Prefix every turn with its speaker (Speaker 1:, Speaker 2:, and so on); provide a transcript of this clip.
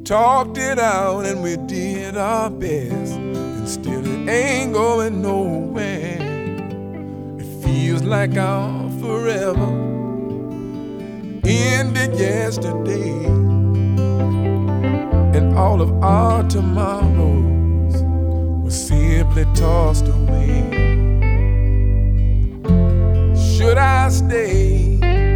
Speaker 1: talked it out and we did our best, and still it ain't going nowhere. It feels like our forever ended yesterday, and all of our tomorrows were simply tossed away. Should I stay